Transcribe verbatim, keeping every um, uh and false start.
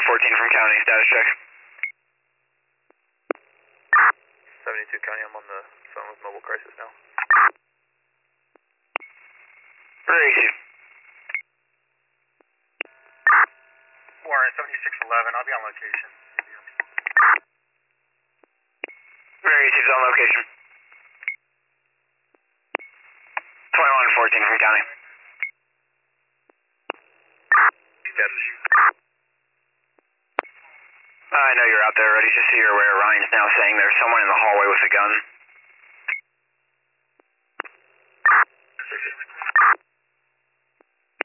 fourteen from county, status check. seventy-two county, I'm on the phone with mobile crisis now. Where is you? Warren, seventy-six eleven, I'll be on location. Where is you on location? twenty-one fourteen from county. I know you're out there already, just so you're aware. Ryan's now saying there's someone in the hallway with a gun.